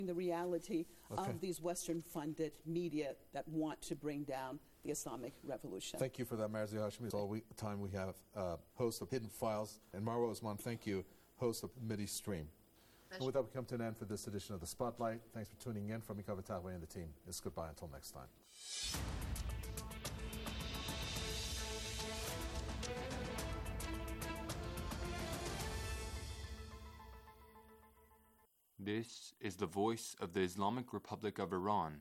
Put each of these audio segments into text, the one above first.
the reality of these Western-funded media that want to bring down the Islamic Revolution. Thank you for that, Marzi Hashmi. It's all the time we have. Host of Hidden Files, and Marwa Osman, thank you, host of Mideast Stream. And with that, we come to an end for this edition of The Spotlight. Thanks for tuning in. From Mika Vatahwe and the team, it's goodbye until next time. This is the voice of the Islamic Republic of Iran.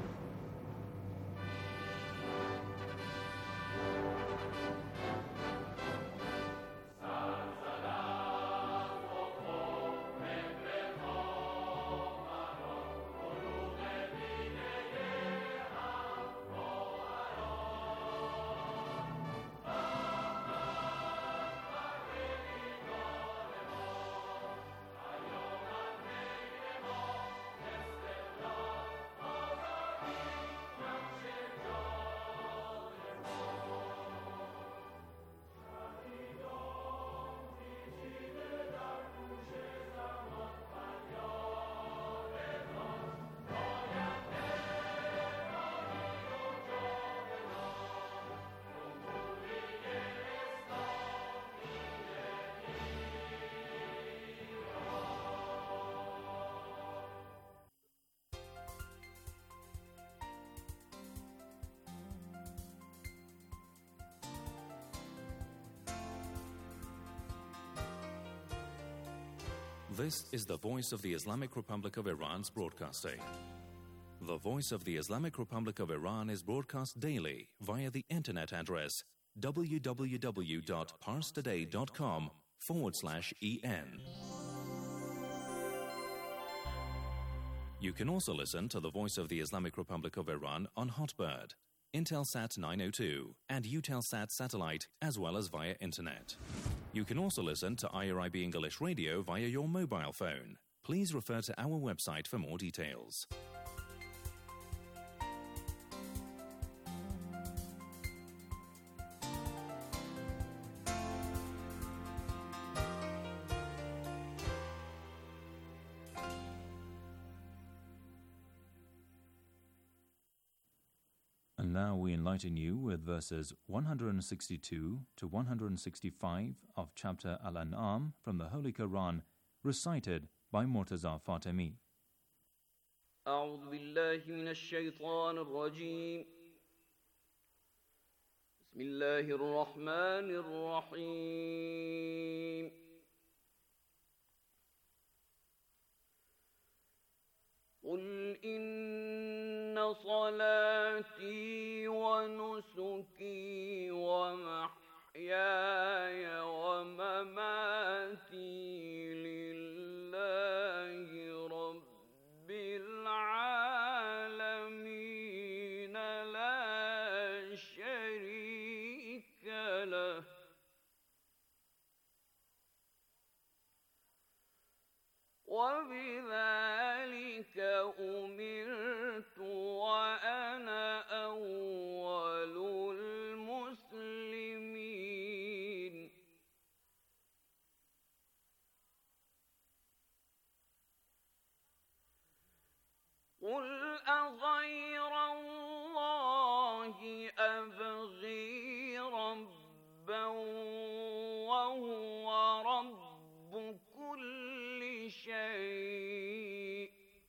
This is the Voice of the Islamic Republic of Iran's broadcasting. The Voice of the Islamic Republic of Iran is broadcast daily via the internet address www.parstoday.com/en. You can also listen to the Voice of the Islamic Republic of Iran on Hotbird, Intelsat 902, and Eutelsat satellite, as well as via internet. You can also listen to IRIB English Radio via your mobile phone. Please refer to our website for more details. And now we enlighten you with verses 162 to 165 of chapter Al-An'am from the Holy Quran, recited by Murtaza Fatemi. أعوذ بالله من الشيطان الرجيم. بسم الله الرحمن الرحيم. قل إن صلاتي ونسكي ومحياي ومماتي لله رب العالمين لا شريك له وبذلك أمرت وأنا أول المسلمين. قل أغير الله أبغي ربا وهو رب كل شيء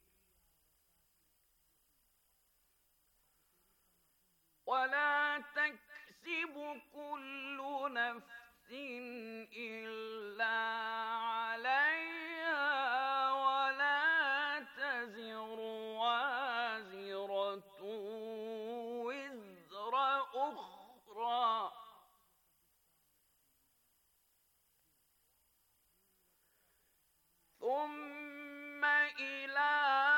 ولا تكسب كل نفس إلا عليها ولا تزر وازرة وزر أخرى ثم إلى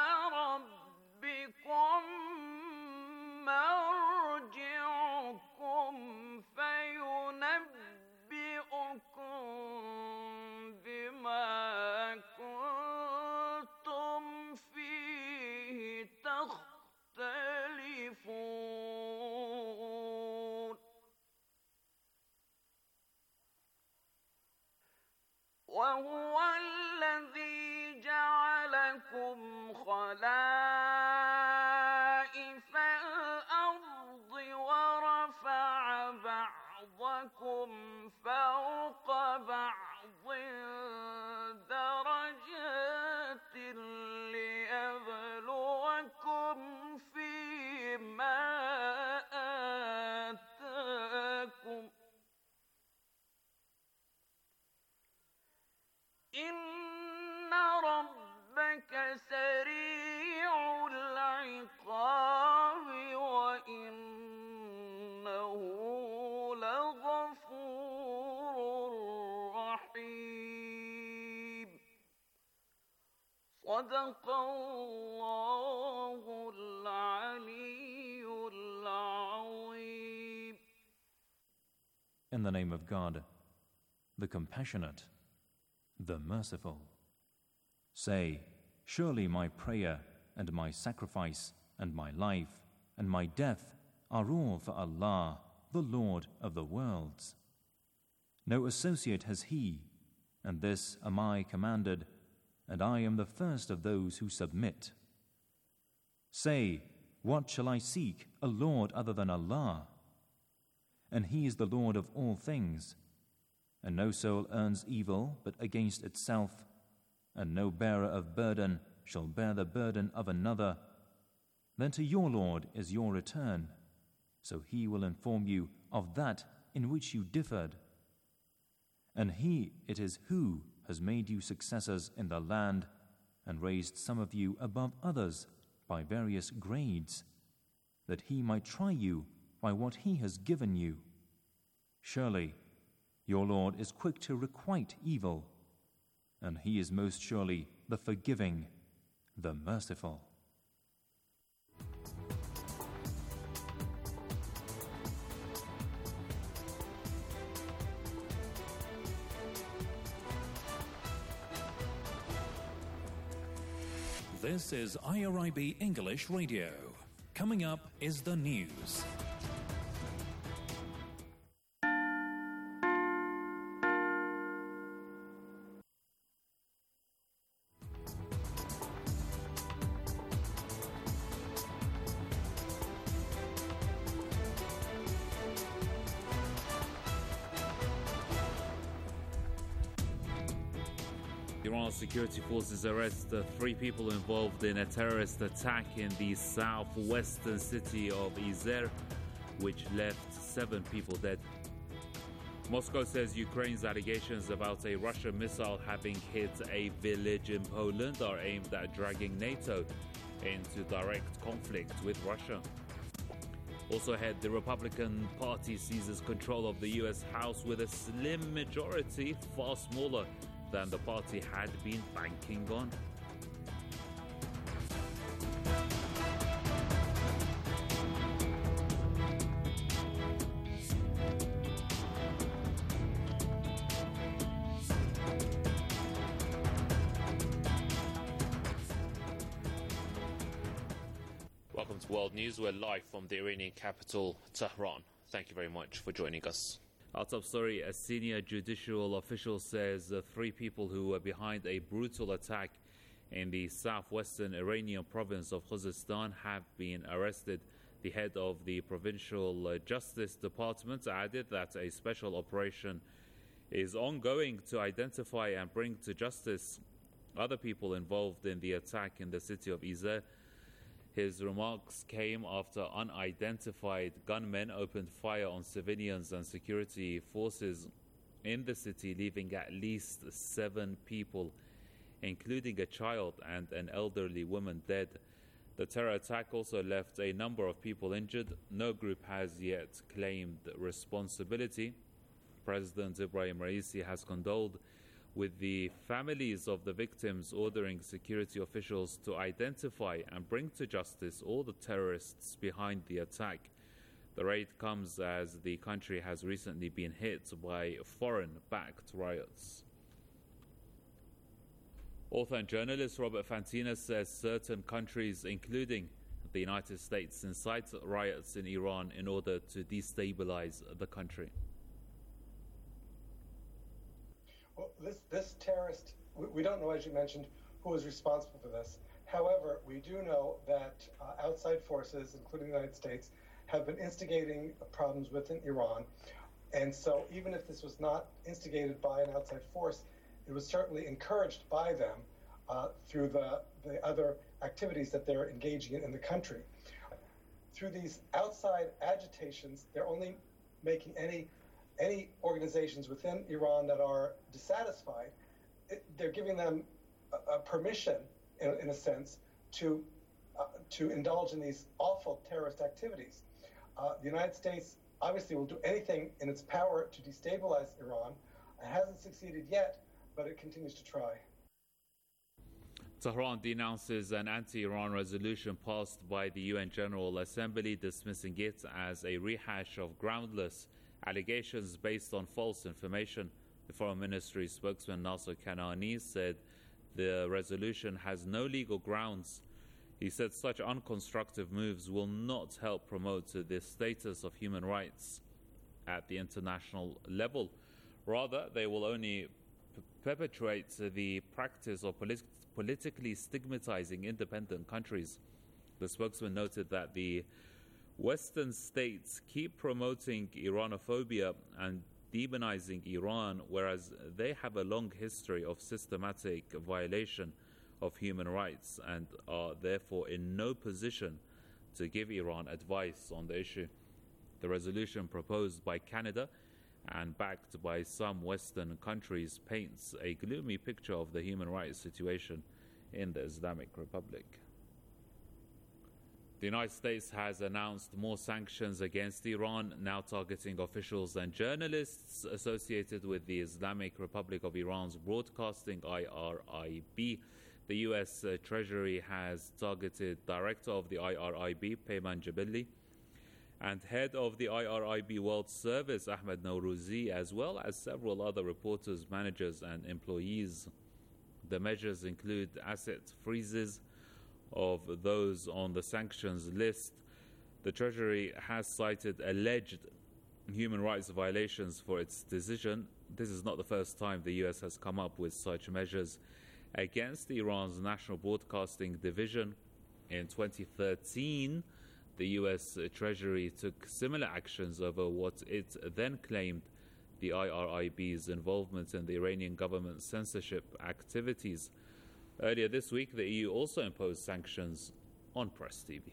ربكم مرجعكم فينبئكم بما كنتم فيه تختلفون. وهو الذي جعلكم خليفة خلائف الأرض ورفع بعضكم فوق بعض درجات ليبلوكم فيما آتاكم إن ربك سريع العقاب وإنه لغفور رحيم صدق الله العلي العظيم. In the name of God, the Compassionate, the Merciful. Say, surely my prayer and my sacrifice and my life and my death are all for Allah, the Lord of the worlds. No associate has He, and this am I commanded, and I am the first of those who submit. Say, what shall I seek, a Lord other than Allah? And He is the Lord of all things. And no soul earns evil but against itself, and no bearer of burden shall bear the burden of another. Then to your Lord is your return, so He will inform you of that in which you differed. And He it is who has made you successors in the land and raised some of you above others by various grades, that He might try you by what He has given you. Surely your Lord is quick to requite evil, and He is most surely the forgiving, the merciful. This is IRIB English Radio. Coming up is the news. Iran's security forces arrest 3 people involved in a terrorist attack in the southwestern city of Izer, which left 7 people dead. Moscow says Ukraine's allegations about a Russian missile having hit a village in Poland are aimed at dragging NATO into direct conflict with Russia. Also ahead, the Republican Party seizes control of the U.S. House with a slim majority, far smaller than the party had been banking on. Welcome to World News. We're live from the Iranian capital, Tehran. Thank you very much for joining us. Our top story, a senior judicial official says 3 people who were behind a brutal attack in the southwestern Iranian province of Khuzestan have been arrested. The head of the Provincial Justice Department added that a special operation is ongoing to identify and bring to justice other people involved in the attack in the city of Izer. His remarks came after unidentified gunmen opened fire on civilians and security forces in the city, leaving at least 7 people, including a child and an elderly woman, dead. The terror attack also left a number of people injured. No group has yet claimed responsibility. President Ibrahim Raisi has condoled with the families of the victims, ordering security officials to identify and bring to justice all the terrorists behind the attack. The raid comes as the country has recently been hit by foreign-backed riots. Author and journalist Robert Fantina says certain countries, including the United States, incite riots in Iran in order to destabilize the country. Well, this terrorist, we don't know, as you mentioned, who is responsible for this. However, we do know that outside forces, including the United States, have been instigating problems within Iran. And so even if this was not instigated by an outside force, it was certainly encouraged by them through the other activities that they're engaging in the country. Through these outside agitations, they're only making any organizations within Iran that are dissatisfied, they're giving them a permission, in a sense, to indulge in these awful terrorist activities. The United States obviously will do anything in its power to destabilize Iran. It hasn't succeeded yet, but it continues to try. Tehran denounces an anti-Iran resolution passed by the UN General Assembly, dismissing it as a rehash of groundless allegations based on false information. The Foreign Ministry spokesman Nasser Kanani said the resolution has no legal grounds. He said such unconstructive moves will not help promote the status of human rights at the international level. Rather, they will only perpetuate the practice of politically stigmatizing independent countries. The spokesman noted that the Western states keep promoting Iranophobia and demonizing Iran, whereas they have a long history of systematic violation of human rights and are therefore in no position to give Iran advice on the issue. The resolution proposed by Canada and backed by some Western countries paints a gloomy picture of the human rights situation in the Islamic Republic. The United States has announced more sanctions against Iran, now targeting officials and journalists associated with the Islamic Republic of Iran's broadcasting IRIB. The U.S. Treasury has targeted Director of the IRIB, Peyman Jebeli, and Head of the IRIB World Service, Ahmed Nowrouzi, as well as several other reporters, managers, and employees. The measures include asset freezes of those on the sanctions list. The Treasury has cited alleged human rights violations for its decision. This is not the first time the U.S. has come up with such measures against Iran's National Broadcasting Division. In 2013, the U.S. Treasury took similar actions over what it then claimed the IRIB's involvement in the Iranian government's censorship activities. Earlier this week, the EU also imposed sanctions on Press TV.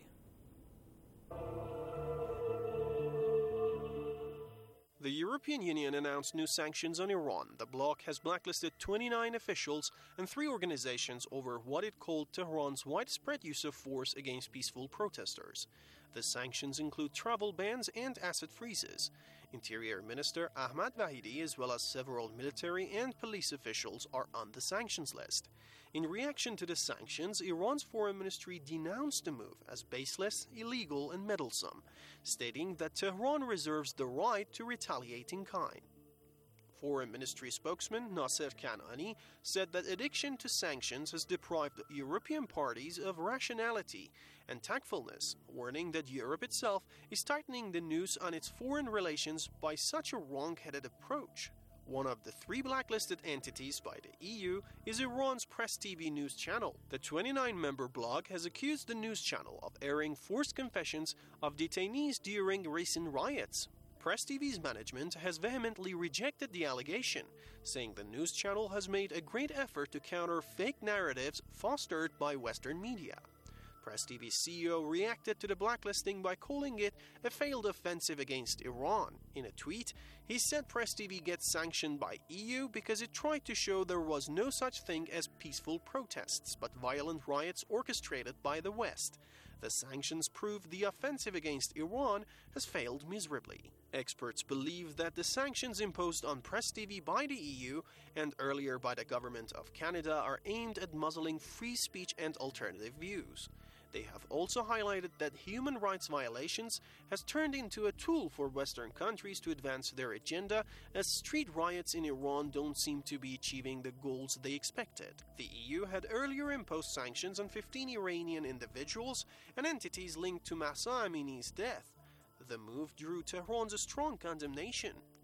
The European Union announced new sanctions on Iran. The bloc has blacklisted 29 officials and 3 organizations over what it called Tehran's widespread use of force against peaceful protesters. The sanctions include travel bans and asset freezes. Interior Minister Ahmad Vahidi, as well as several military and police officials, are on the sanctions list. In reaction to the sanctions, Iran's foreign ministry denounced the move as baseless, illegal, and meddlesome, stating that Tehran reserves the right to retaliate in kind. Foreign Ministry spokesman Nasser Kanani said that addiction to sanctions has deprived European parties of rationality and tactfulness, warning that Europe itself is tightening the noose on its foreign relations by such a wrong-headed approach. One of the 3 blacklisted entities by the EU is Iran's Press TV news channel. The 29-member blog has accused the news channel of airing forced confessions of detainees during recent riots. Press TV's management has vehemently rejected the allegation, saying the news channel has made a great effort to counter fake narratives fostered by Western media. Press TV's CEO reacted to the blacklisting by calling it a failed offensive against Iran. In a tweet, he said Press TV gets sanctioned by EU because it tried to show there was no such thing as peaceful protests, but violent riots orchestrated by the West. The sanctions prove the offensive against Iran has failed miserably. Experts believe that the sanctions imposed on Press TV by the EU and earlier by the government of Canada are aimed at muzzling free speech and alternative views. They have also highlighted that human rights violations has turned into a tool for Western countries to advance their agenda, as street riots in Iran don't seem to be achieving the goals they expected. The EU had earlier imposed sanctions on 15 Iranian individuals and entities linked to Mahsa Amini's death. The move drew Tehran's strong condemnation.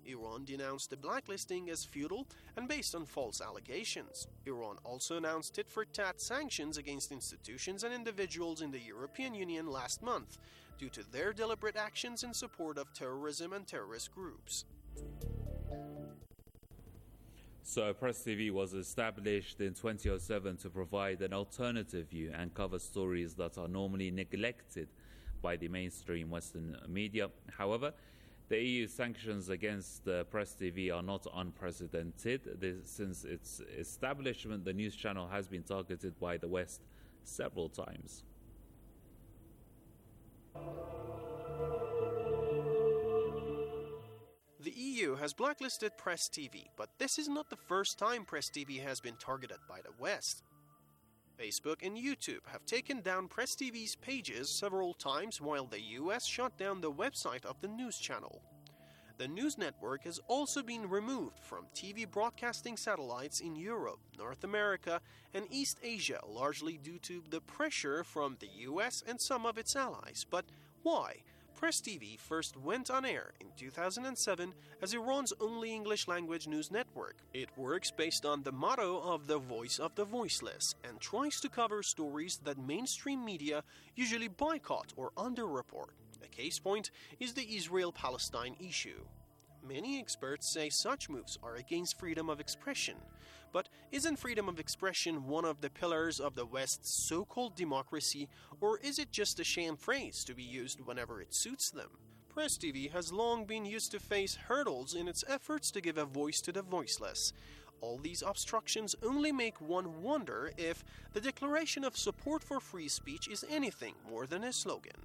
Iran denounced the blacklisting as futile and based on false allegations. Iran also announced tit-for-tat sanctions against institutions and individuals in the European Union last month due to their deliberate actions in support of terrorism and terrorist groups. So, Press TV was established in 2007 to provide an alternative view and cover stories that are normally neglected by the mainstream Western media. However, the EU sanctions against Press TV are not unprecedented. Since its establishment, the news channel has been targeted by the West several times. The EU has blacklisted Press TV, but this is not the first time Press TV has been targeted by the West. Facebook and YouTube have taken down Press TV's pages several times, while the US shut down the website of the news channel. The news network has also been removed from TV broadcasting satellites in Europe, North America, and East Asia, largely due to the pressure from the US and some of its allies. But why? Press TV first went on air in 2007 as Iran's only English-language news network. It works based on the motto of the voice of the voiceless and tries to cover stories that mainstream media usually boycott or underreport. A case point is the Israel-Palestine issue. Many experts say such moves are against freedom of expression. But isn't freedom of expression one of the pillars of the West's so-called democracy, or is it just a sham phrase to be used whenever it suits them? Press TV has long been used to face hurdles in its efforts to give a voice to the voiceless. All these obstructions only make one wonder if the declaration of support for free speech is anything more than a slogan.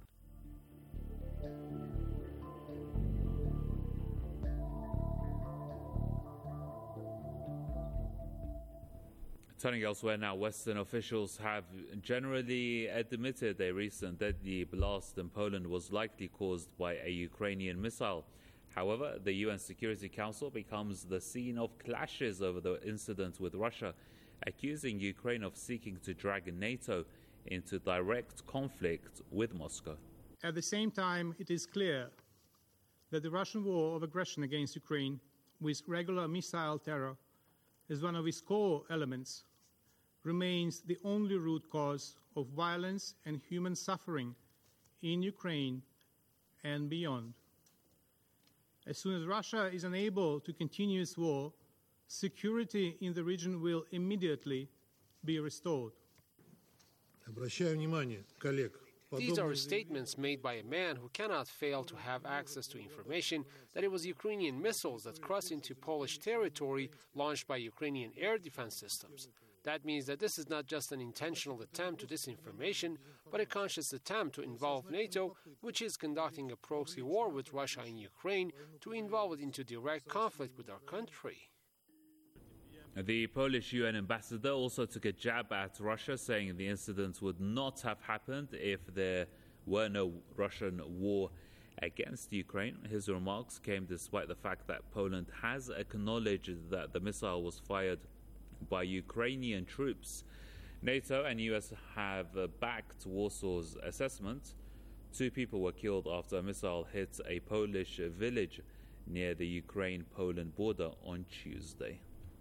Turning elsewhere now, Western officials have generally admitted a recent deadly blast in Poland was likely caused by a Ukrainian missile. However, the UN Security Council becomes the scene of clashes over the incident with Russia, accusing Ukraine of seeking to drag NATO into direct conflict with Moscow. At the same time, it is clear that the Russian war of aggression against Ukraine, with regular missile terror as one of its core elements, remains the only root cause of violence and human suffering in Ukraine and beyond. As soon as Russia is unable to continue its war, security in the region will immediately be restored. These are statements made by a man who cannot fail to have access to information that it was Ukrainian missiles that crossed into Polish territory launched by Ukrainian air defense systems. That means that this is not just an intentional attempt to disinformation, but a conscious attempt to involve NATO, which is conducting a proxy war with Russia in Ukraine, to involve it into direct conflict with our country. The Polish UN ambassador also took a jab at Russia, saying the incident would not have happened if there were no Russian war against Ukraine. His remarks came despite the fact that Poland has acknowledged that the missile was fired by Ukrainian troops. NATO and US have backed Warsaw's assessment. 2 people were killed after a missile hit a Polish village near the Ukraine-Poland border on Tuesday.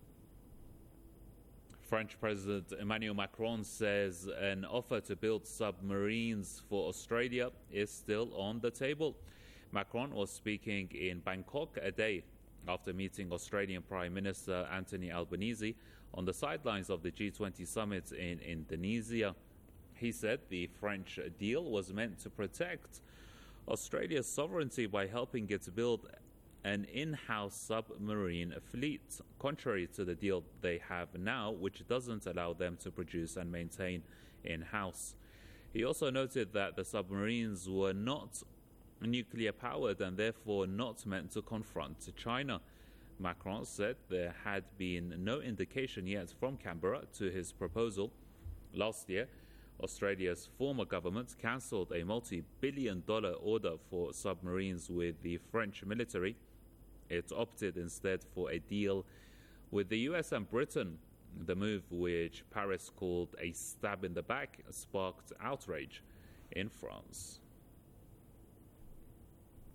French President Emmanuel Macron says an offer to build submarines for Australia is still on the table. Macron was speaking in Bangkok a day after meeting Australian Prime Minister Anthony Albanese on the sidelines of the G20 summit in Indonesia. He said the French deal was meant to protect Australia's sovereignty by helping it build an in-house submarine fleet, contrary to the deal they have now, which doesn't allow them to produce and maintain in-house. He also noted that the submarines were not nuclear-powered and therefore not meant to confront China. Macron said there had been no indication yet from Canberra to his proposal. Last year, Australia's former government cancelled a multi-billion-dollar order for submarines with the French military. It opted instead for a deal with the US and Britain. The move, which Paris called a stab in the back, sparked outrage in France.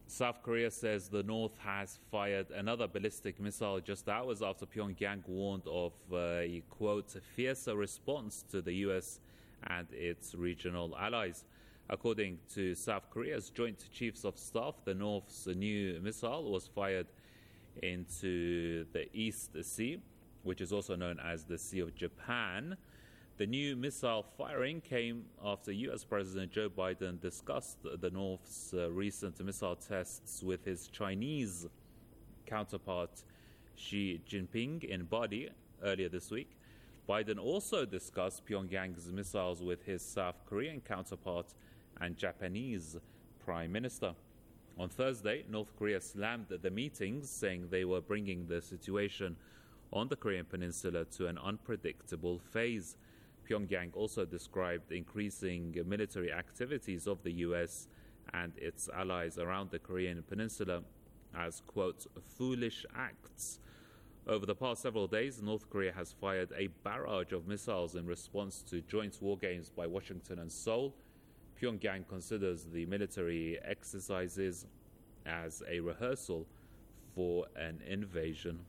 South Korea says the North has fired another ballistic missile just hours after Pyongyang warned of a, quote, fiercer response to the U.S. and its regional allies. According to South Korea's Joint Chiefs of Staff, the North's new missile was fired into the East Sea, which is also known as the Sea of Japan. The new missile firing came after U.S. President Joe Biden discussed the North's recent missile tests with his Chinese counterpart Xi Jinping in Bali earlier this week. Biden also discussed Pyongyang's missiles with his South Korean counterpart and Japanese Prime Minister. On Thursday, North Korea slammed the meetings, saying they were bringing the situation on the Korean Peninsula to an unpredictable phase. Pyongyang also described increasing military activities of the U.S. and its allies around the Korean Peninsula as, quote, foolish acts. Over the past several days, North Korea has fired a barrage of missiles in response to joint war games by Washington and Seoul. Pyongyang considers the military exercises as a rehearsal for an invasion.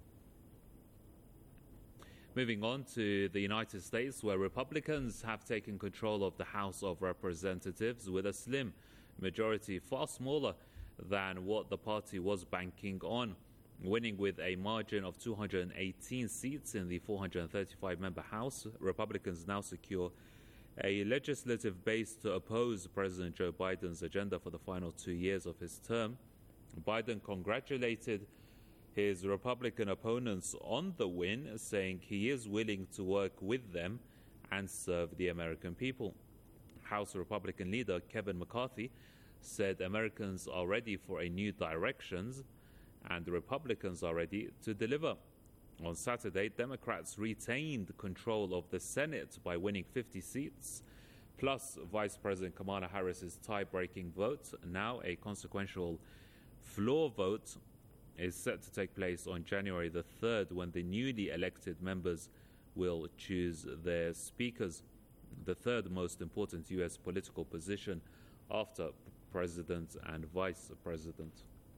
Moving on to the United States, where Republicans have taken control of the House of Representatives with a slim majority, far smaller than what the party was banking on. Winning with a margin of 218 seats in the 435-member House, Republicans now secure a legislative base to oppose President Joe Biden's agenda for the final 2 years of his term. Biden congratulated his Republican opponents on the win, saying he is willing to work with them and serve the American people. House Republican leader Kevin McCarthy said Americans are ready for a new direction and the Republicans are ready to deliver. On Saturday, Democrats retained control of the Senate by winning 50 seats, plus Vice President Kamala Harris's tie-breaking vote. Now a consequential floor vote is set to take place on January the 3rd, when the newly elected members will choose their speakers, the third most important U.S. political position after president and vice president.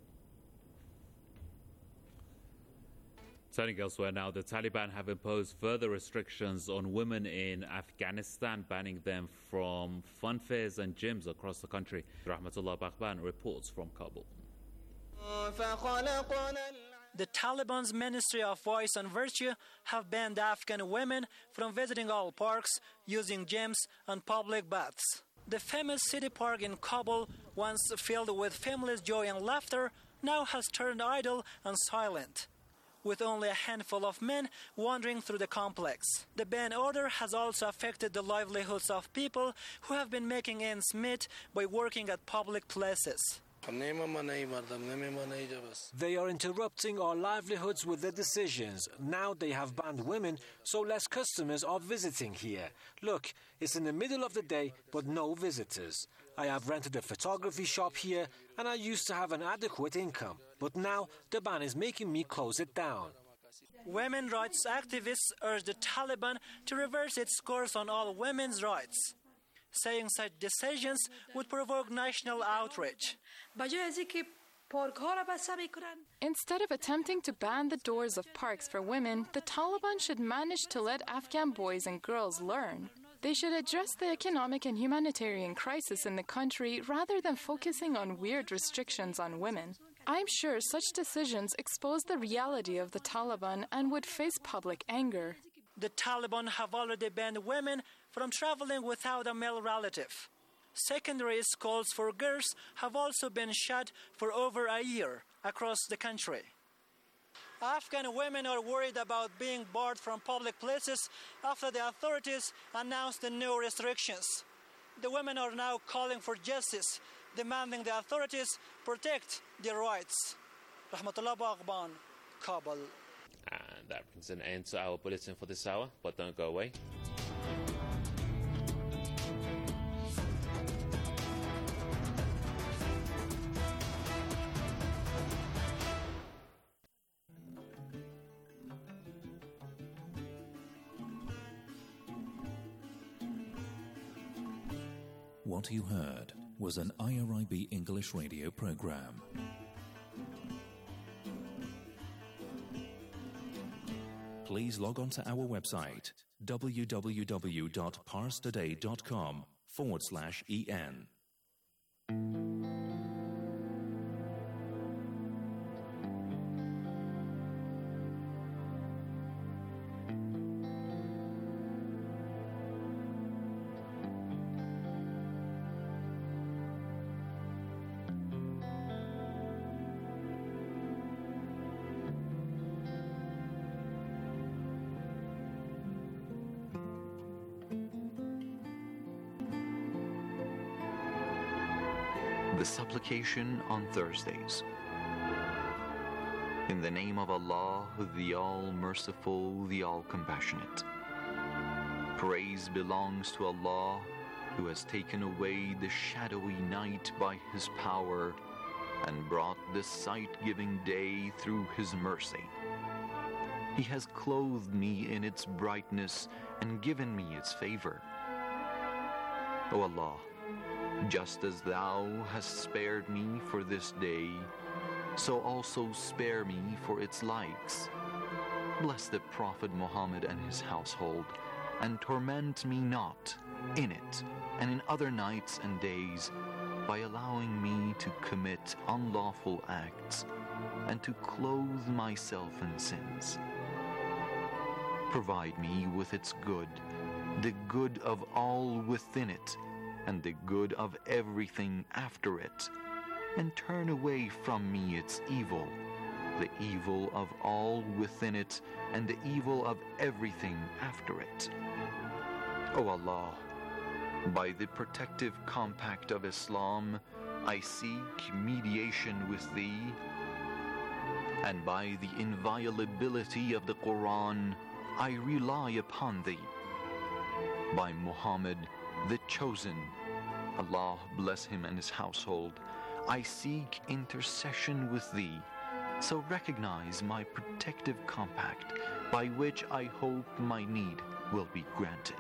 Turning elsewhere now, the Taliban have imposed further restrictions on women in Afghanistan, banning them from fun fairs and gyms across the country. Rahmatullah Baghban reports from Kabul. The Taliban's Ministry of Vice and Virtue have banned Afghan women from visiting all parks, using gyms and public baths. The famous city park in Kabul, once filled with families' joy and laughter, now has turned idle and silent, with only a handful of men wandering through the complex. The ban order has also affected the livelihoods of people who have been making ends meet by working at public places. They are interrupting our livelihoods with their decisions. Now they have banned women, so less customers are visiting here. Look, it's in the middle of the day, but no visitors. I have rented a photography shop here, and I used to have an adequate income. But now the ban is making me close it down. Women rights activists urge the Taliban to reverse its course on all women's rights, saying such decisions would provoke national outrage. Instead of attempting to ban the doors of parks for women, the Taliban should manage to let Afghan boys and girls learn. They should address the economic and humanitarian crisis in the country rather than focusing on weird restrictions on women. I'm sure such decisions expose the reality of the Taliban and would face public anger. The Taliban have already banned women from traveling without a male relative. Secondary schools for girls have also been shut for over a year across the country. Afghan women are worried about being barred from public places after the authorities announced the new restrictions. The women are now calling for justice, demanding the authorities protect their rights. Rahmatullah Baghban, Kabul. And that brings an end to our bulletin for this hour, but don't go away. What you heard was an IRIB English radio program. Please log on to our website www.parstoday.com/en. The supplication on Thursdays. In the name of Allah, the All-Merciful, the All-Compassionate. Praise belongs to Allah, who has taken away the shadowy night by His power and brought the sight-giving day through His mercy. He has clothed me in its brightness and given me its favor. O Allah, just as Thou hast spared me for this day, so also spare me for its likes. Bless the Prophet Muhammad and his household, and torment me not in it and in other nights and days by allowing me to commit unlawful acts and to clothe myself in sins. Provide me with its good, the good of all within it, and the good of everything after it, and turn away from me its evil, the evil of all within it, and the evil of everything after it. O Allah, by the protective compact of Islam, I seek mediation with Thee, and by the inviolability of the Quran, I rely upon Thee. By Muhammad, the Chosen, Allah bless him and his household, I seek intercession with Thee, so recognize my protective compact, by which I hope my need will be granted.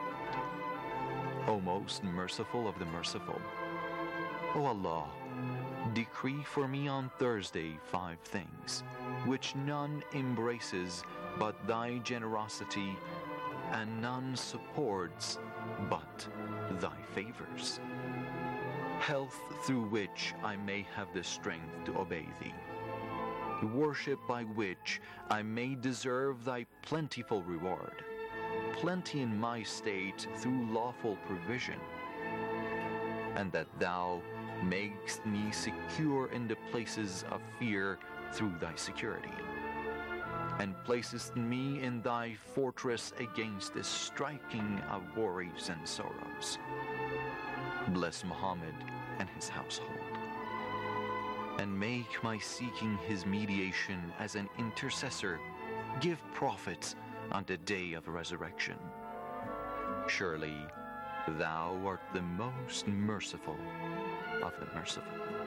O most merciful of the merciful, O Allah, decree for me on Thursday 5 things, which none embraces but Thy generosity, and none supports but Thy favors. Health through which I may have the strength to obey Thee. Worship by which I may deserve Thy plentiful reward. Plenty in my state through lawful provision. And that Thou makest me secure in the places of fear through Thy security. And placest me in Thy fortress against the striking of worries and sorrows. Bless Muhammad and his household, and make my seeking his mediation as an intercessor give profit on the day of resurrection. Surely Thou art the most merciful of the merciful.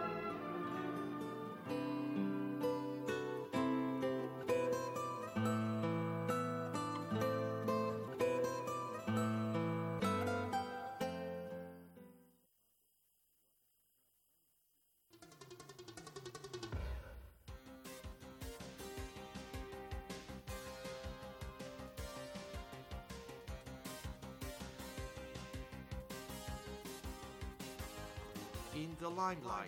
In the limelight.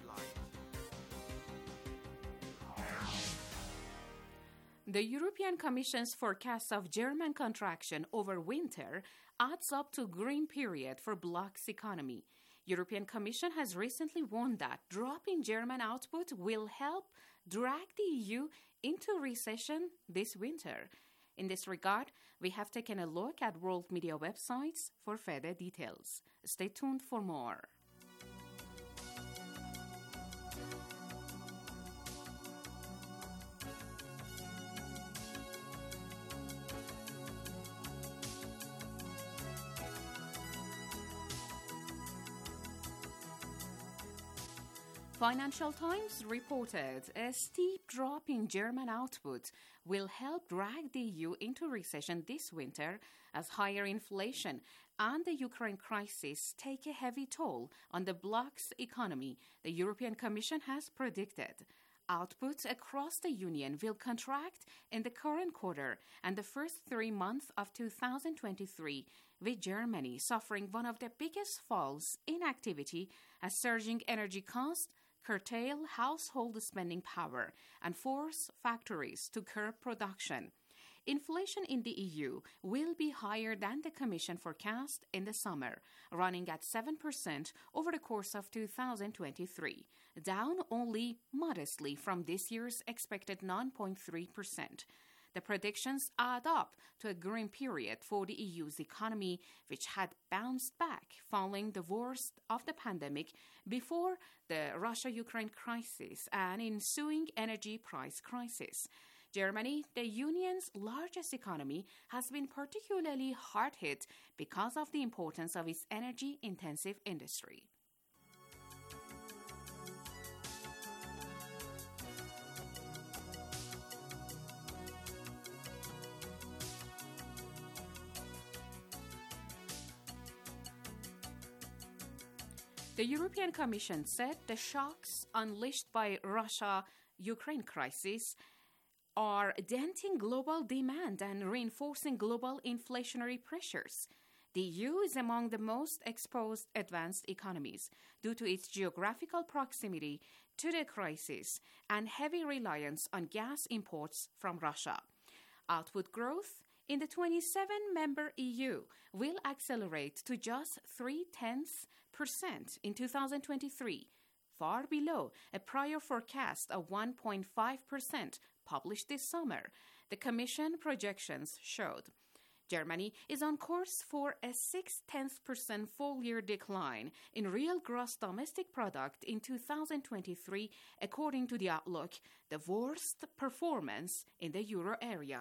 The European Commission's forecast of German contraction over winter adds up to green period for bloc's economy. European Commission has recently warned that dropping German output will help drag the EU into recession this winter. In this regard, we have taken a look at world media websites for further details. Stay tuned for more. Financial Times reported a steep drop in German output will help drag the EU into recession this winter as higher inflation, and the Ukraine crisis take a heavy toll on the bloc's economy, the European Commission has predicted. Output across the Union will contract in the current quarter and the first 3 months of 2023, with Germany suffering one of the biggest falls in activity as surging energy costs curtail household spending power and force factories to curb production. Inflation in the EU will be higher than the Commission forecast in the summer, running at 7% over the course of 2023, down only modestly from this year's expected 9.3%. The predictions add up to a grim period for the EU's economy, which had bounced back following the worst of the pandemic before the Russia-Ukraine crisis and ensuing energy price crisis. Germany, the Union's largest economy, has been particularly hard hit because of the importance of its energy-intensive industry. The European Commission said the shocks unleashed by Russia-Ukraine crisis are denting global demand and reinforcing global inflationary pressures. The EU is among the most exposed advanced economies due to its geographical proximity to the crisis and heavy reliance on gas imports from Russia. Output growth in the 27-member EU will accelerate to just 0.3% in 2023, far below a prior forecast of 1.5% published this summer, the Commission projections showed. Germany is on course for a 0.6% full-year decline in real gross domestic product in 2023, according to the outlook, the worst performance in the euro area.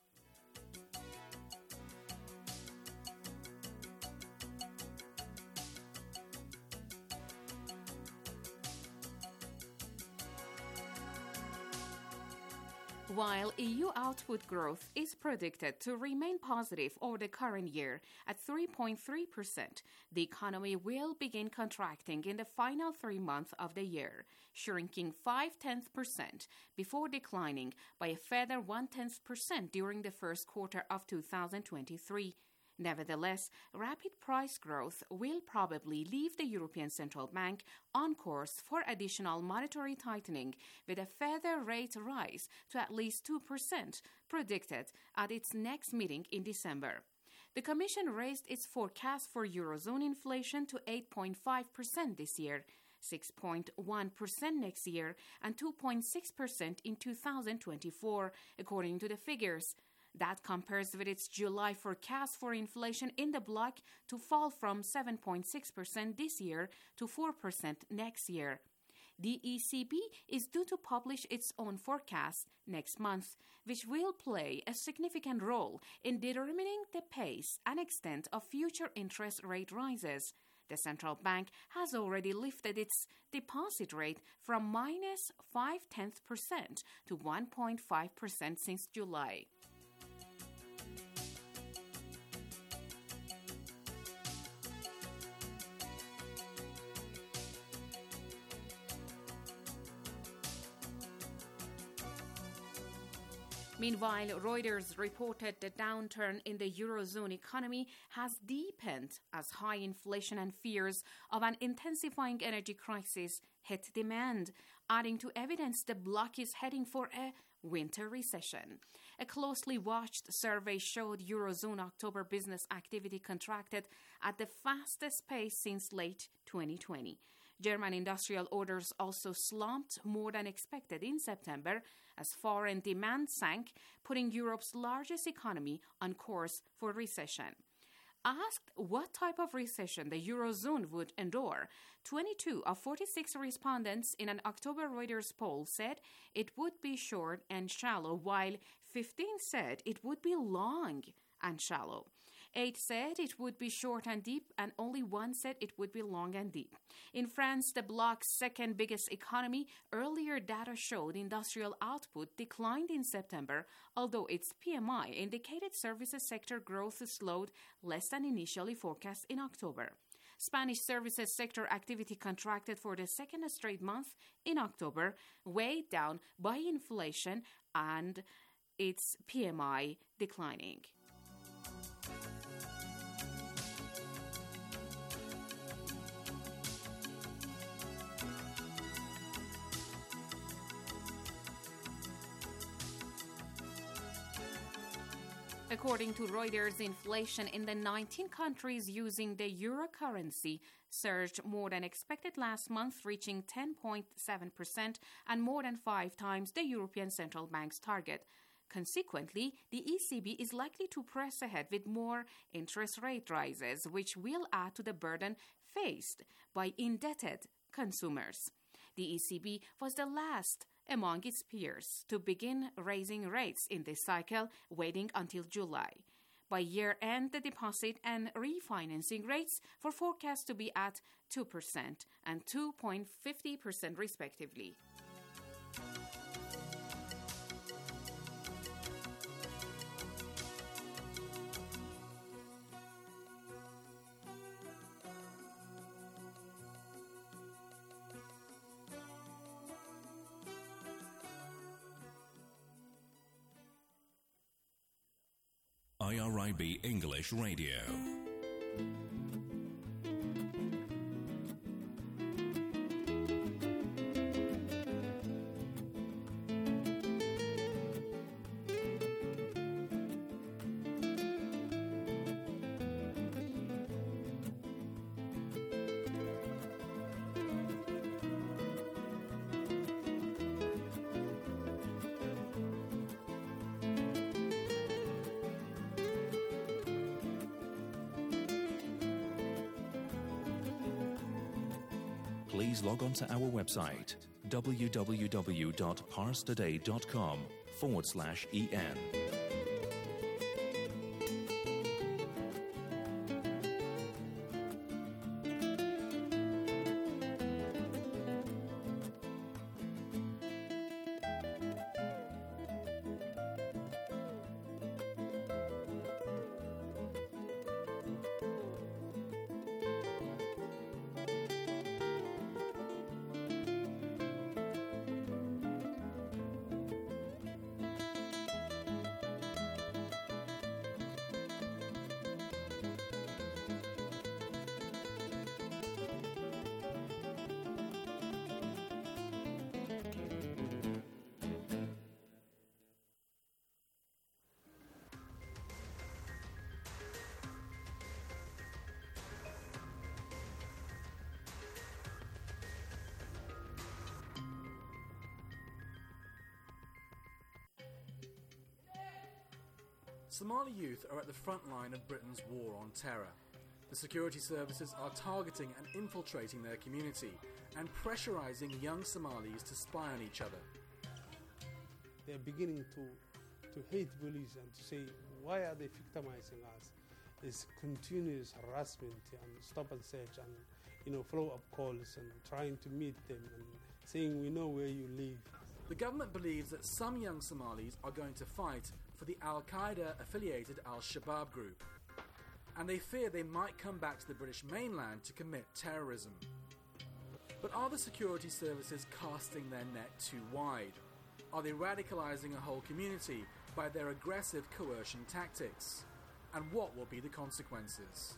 While EU output growth is predicted to remain positive over the current year at 3.3%, the economy will begin contracting in the final 3 months of the year, shrinking 0.5% before declining by a further 0.1% during the first quarter of 2023. Nevertheless, rapid price growth will probably leave the European Central Bank on course for additional monetary tightening, with a further rate rise to at least 2% predicted at its next meeting in December. The Commission raised its forecast for Eurozone inflation to 8.5% this year, 6.1% next year, and 2.6% in 2024, according to the figures. That compares with its July forecast for inflation in the bloc to fall from 7.6% this year to 4% next year. The ECB is due to publish its own forecast next month, which will play a significant role in determining the pace and extent of future interest rate rises. The central bank has already lifted its deposit rate from minus 0.5% to 1.5% since July. Meanwhile, Reuters reported the downturn in the Eurozone economy has deepened as high inflation and fears of an intensifying energy crisis hit demand, adding to evidence the bloc is heading for a winter recession. A closely watched survey showed Eurozone October business activity contracted at the fastest pace since late 2020. German industrial orders also slumped more than expected in September as foreign demand sank, putting Europe's largest economy on course for recession. Asked what type of recession the Eurozone would endure, 22 of 46 respondents in an October Reuters poll said it would be short and shallow, while 15 said it would be long and shallow. 8 said it would be short and deep, and only 1 said it would be long and deep. In France, the bloc's second biggest economy, earlier data showed industrial output declined in September, although its PMI indicated services sector growth slowed less than initially forecast in October. Spanish services sector activity contracted for the second straight month in October, weighed down by inflation and its PMI declining. According to Reuters, inflation in the 19 countries using the euro currency surged more than expected last month, reaching 10.7% and more than 5 times the European Central Bank's target. Consequently, the ECB is likely to press ahead with more interest rate rises, which will add to the burden faced by indebted consumers. The ECB was the last among its peers to begin raising rates in this cycle, waiting until July. By year-end, the deposit and refinancing rates were forecast to be at 2% and 2.50% respectively. IRIB English Radio. Please log on to our website, www.parstoday.com/en. Somali youth are at the front line of Britain's war on terror. The security services are targeting and infiltrating their community and pressurizing young Somalis to spy on each other. They're beginning to hate police and to say, why are they victimizing us? It's continuous harassment and stop and search and follow-up calls and trying to meet them and saying, we know where you live. The government believes that some young Somalis are going to fight for the Al-Qaeda-affiliated Al-Shabaab group, and they fear they might come back to the British mainland to commit terrorism. But are the security services casting their net too wide? Are they radicalizing a whole community by their aggressive coercion tactics? And what will be the consequences?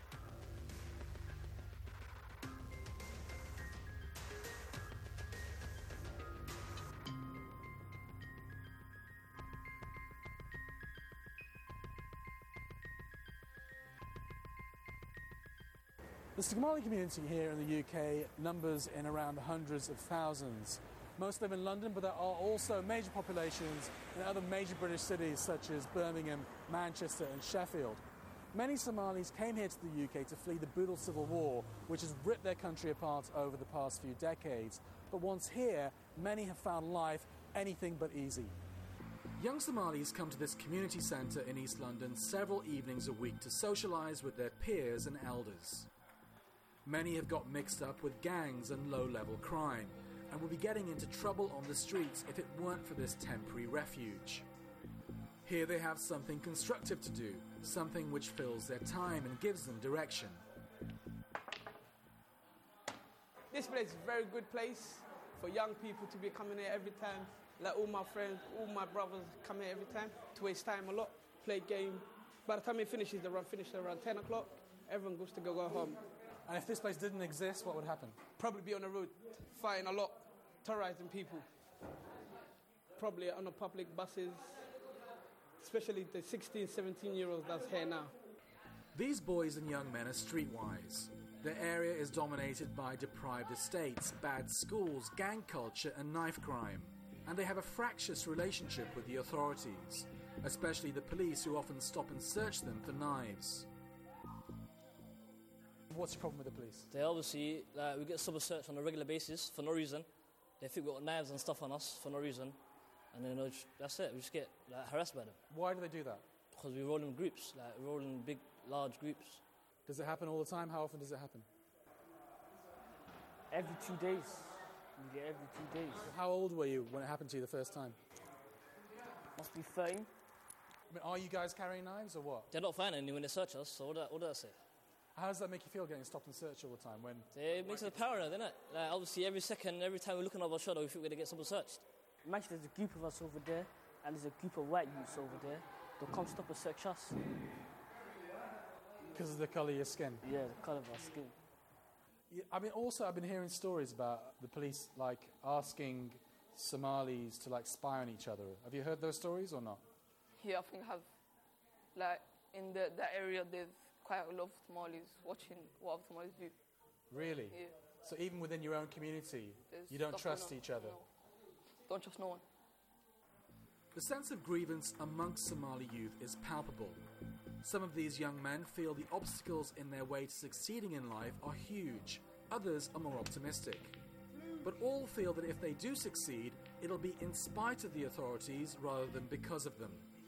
The Somali community here in the UK numbers in around the hundreds of thousands. Most live in London, but there are also major populations in other major British cities such as Birmingham, Manchester and Sheffield. Many Somalis came here to the UK to flee the brutal civil war, which has ripped their country apart over the past few decades. But once here, many have found life anything but easy. Young Somalis come to this community centre in East London several evenings a week to socialise with their peers and elders. Many have got mixed up with gangs and low-level crime, and will be getting into trouble on the streets if it weren't for this temporary refuge. Here they have something constructive to do, something which fills their time and gives them direction. This place is a very good place for young people to be coming here every time. Like all my friends, all my brothers come here every time to waste time a lot, play game. By the time it finishes, the run finishes around 10 o'clock, everyone goes to go home. And if this place didn't exist, what would happen? Probably be on the road, fighting a lot, terrorizing people. Probably on the public buses, especially the 16, 17-year-olds that's here now. These boys and young men are streetwise. Their area is dominated by deprived estates, bad schools, gang culture and knife crime. And they have a fractious relationship with the authorities, especially the police who often stop and search them for knives. What's your problem with the police? They obviously, we get searched on a regular basis for no reason. They think we've got knives and stuff on us for no reason. And then that's it, we just get harassed by them. Why do they do that? Because we roll in groups, we roll in big, large groups. Does it happen all the time? How often does it happen? Every 2 days. Yeah, every 2 days. How old were you when it happened to you the first time? Must be 13. I mean, are you guys carrying knives or what? They're not finding any when they search us, so what do I say? How does that make you feel getting stopped and searched all the time? It makes us paranoid, doesn't it? Obviously, every second, every time we're looking over our shoulder, we think we're going to get someone searched. Imagine there's a group of us over there, and there's a group of white youths over there. They'll come stop and search us. Because of the colour of your skin? Yeah, the colour of our skin. Yeah, I mean, also, I've been hearing stories about the police, asking Somalis to, spy on each other. Have you heard those stories or not? Yeah, I think I have. In that area, there's quite a lot of Somalis watching what other Somalis do. Really? Yeah. So even within your own community, you don't trust each other? No. Don't trust no one. The sense of grievance amongst Somali youth is palpable. Some of these young men feel the obstacles in their way to succeeding in life are huge. Others are more optimistic. But all feel that if they do succeed, it'll be in spite of the authorities rather than because of them.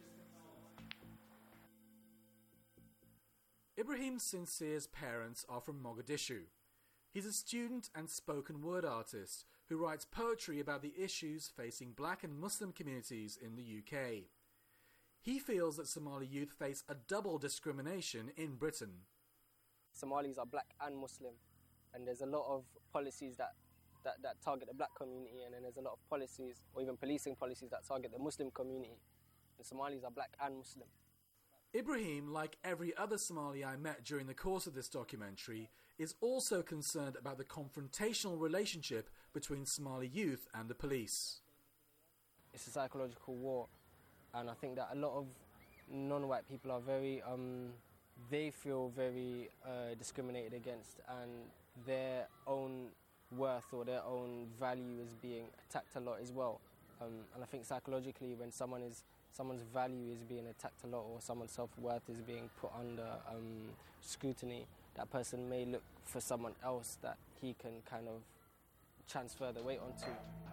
Ibrahim Sincere's parents are from Mogadishu. He's a student and spoken word artist who writes poetry about the issues facing black and Muslim communities in the UK. He feels that Somali youth face a double discrimination in Britain. Somalis are black and Muslim, and there's a lot of policies that target the black community, and then there's a lot of policies, or even policing policies, that target the Muslim community. The Somalis are black and Muslim. Ibrahim, like every other Somali I met during the course of this documentary, is also concerned about the confrontational relationship between Somali youth and the police. It's a psychological war, and I think that a lot of non-white people are they feel very discriminated against, and their own worth or their own value is being attacked a lot as well. And I think psychologically, when someone's value is being attacked a lot, or someone's self-worth is being put under scrutiny, that person may look for someone else that he can kind of transfer the weight onto.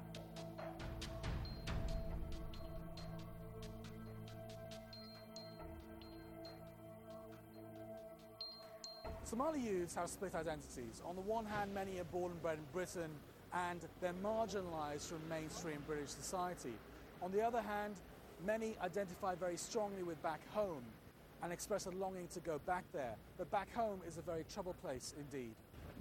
Somali youths have split identities. On the one hand, many are born and bred in Britain and they're marginalised from mainstream British society. On the other hand, many identify very strongly with back home and express a longing to go back there. But back home is a very troubled place indeed.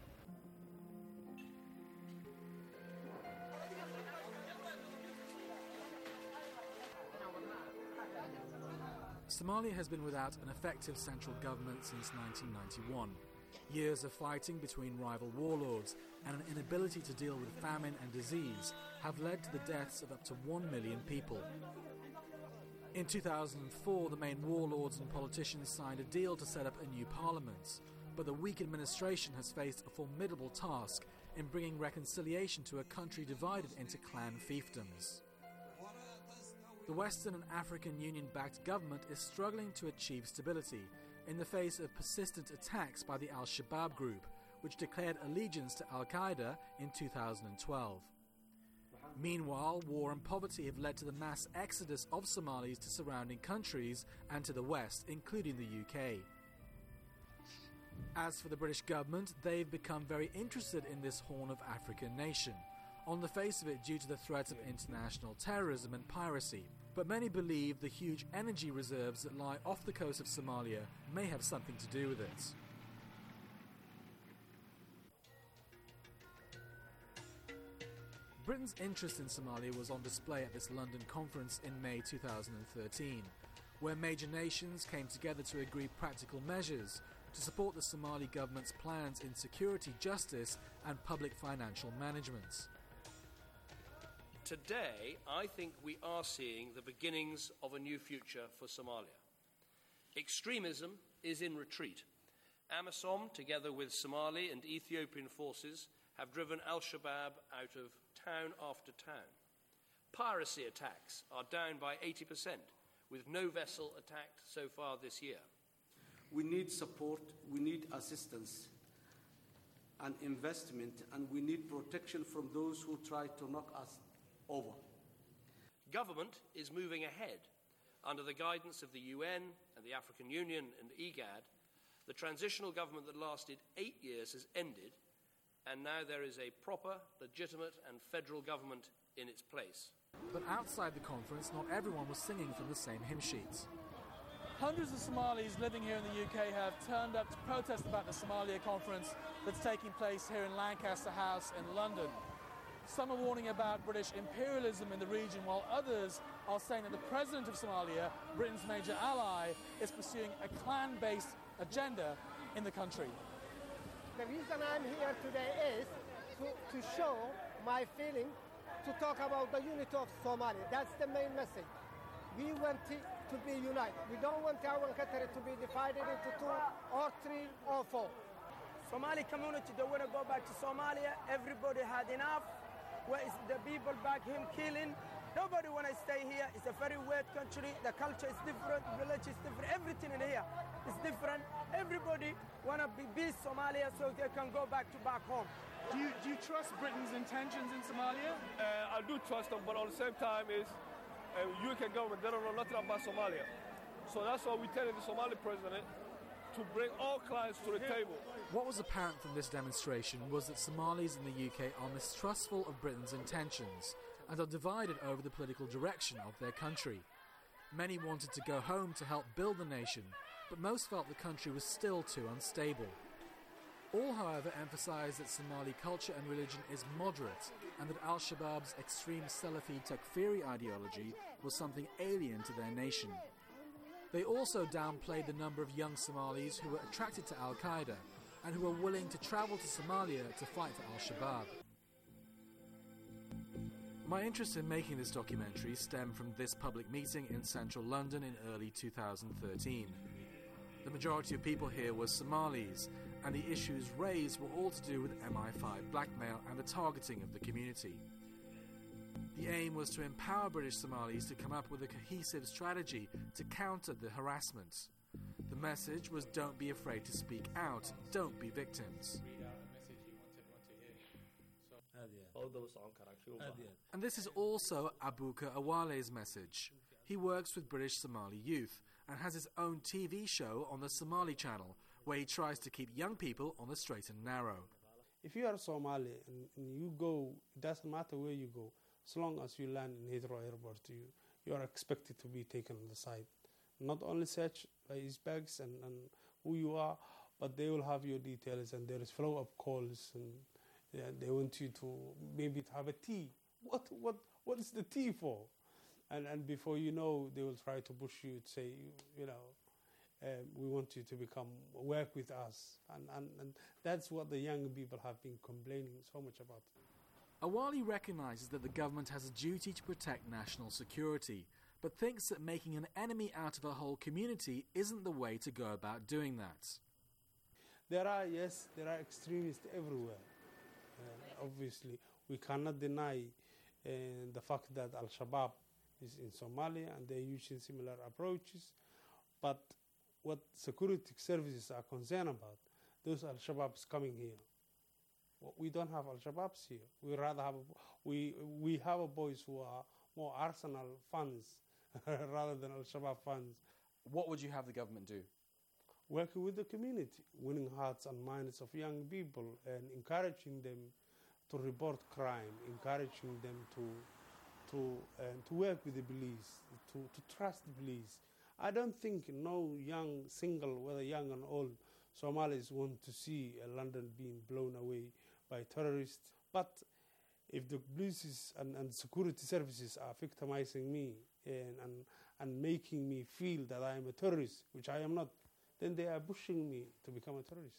Somalia has been without an effective central government since 1991. Years of fighting between rival warlords and an inability to deal with famine and disease have led to the deaths of up to 1 million people. In 2004, the main warlords and politicians signed a deal to set up a new parliament, but the weak administration has faced a formidable task in bringing reconciliation to a country divided into clan fiefdoms. The Western and African Union-backed government is struggling to achieve stability in the face of persistent attacks by the Al-Shabaab group, which declared allegiance to Al-Qaeda in 2012. Meanwhile, war and poverty have led to the mass exodus of Somalis to surrounding countries and to the west, including the UK. As for the British government, they've become very interested in this Horn of Africa nation, on the face of it due to the threat of international terrorism and piracy. But many believe the huge energy reserves that lie off the coast of Somalia may have something to do with it. Britain's interest in Somalia was on display at this London conference in May 2013, where major nations came together to agree practical measures to support the Somali government's plans in security, justice and public financial management. Today, I think we are seeing the beginnings of a new future for Somalia. Extremism is in retreat. AMISOM, together with Somali and Ethiopian forces, have driven al-Shabaab out of town after town. Piracy attacks are down by 80%, with no vessel attacked so far this year. We need support, we need assistance and investment, and we need protection from those who try to knock us over. Government is moving ahead. Under the guidance of the UN and the African Union and IGAD, the transitional government that lasted 8 years has ended, and now there is a proper, legitimate and federal government in its place. But outside the conference, not everyone was singing from the same hymn sheet. Hundreds of Somalis living here in the UK have turned up to protest about the Somalia conference that's taking place here in Lancaster House in London. Some are warning about British imperialism in the region, while others are saying that the president of Somalia, Britain's major ally, is pursuing a clan-based agenda in the country. The reason I'm here today is to show my feeling, to talk about the unity of Somalia. That's the main message. We want to be united. We don't want our country to be divided into 2 or 3 or 4. Somali community, they want to go back to Somalia. Everybody had enough. Where is the people back him killing? Nobody want to stay here. It's a very weird country. The culture is different. The village is different. Everything in here is different. Everybody want to be Somalia so they can go back home. Do you trust Britain's intentions in Somalia? I do trust them, but at the same time is UK government, they don't know nothing about Somalia. So that's why we're telling the Somali president to bring all clients to the table. What was apparent from this demonstration was that Somalis in the UK are mistrustful of Britain's intentions and are divided over the political direction of their country. Many wanted to go home to help build the nation, but most felt the country was still too unstable. All, however, emphasised that Somali culture and religion is moderate and that al-Shabaab's extreme Salafi Takfiri ideology was something alien to their nation. They also downplayed the number of young Somalis who were attracted to al-Qaeda and who were willing to travel to Somalia to fight for al-Shabaab. My interest in making this documentary stemmed from this public meeting in central London in early 2013. The majority of people here were Somalis, and the issues raised were all to do with MI5 blackmail and the targeting of the community. The aim was to empower British Somalis to come up with a cohesive strategy to counter the harassment. The message was don't be afraid to speak out, don't be victims. And this is also Abuka Awale's message. He works with British Somali youth and has his own TV show on the Somali channel where he tries to keep young people on the straight and narrow. If you are Somali and you go, it doesn't matter where you go, as long as you land in Heathrow Airport, you are expected to be taken on the side. Not only search by his bags and who you are, but they will have your details and there is follow-up calls and they want you to maybe have a tea. What is the tea for? And before you know, they will try to push you to say, we want you to work with us. And that's what the young people have been complaining so much about. Awali recognises that the government has a duty to protect national security, but thinks that making an enemy out of a whole community isn't the way to go about doing that. There are extremists everywhere. Obviously, we cannot deny the fact that Al-Shabaab is in Somalia and they're using similar approaches. But what security services are concerned about, those Al-Shabaabs coming here. We don't have Al-Shabaabs here. We rather have we have boys who are more Arsenal fans rather than Al-Shabaab fans. What would you have the government do? Working with the community, winning hearts and minds of young people and encouraging them to report crime, encouraging them to work with the police, to trust the police. I don't think no young single, whether young and old, Somalis want to see London being blown away by terrorists. But if the police and security services are victimizing me and making me feel that I am a terrorist, which I am not, then they are pushing me to become a terrorist.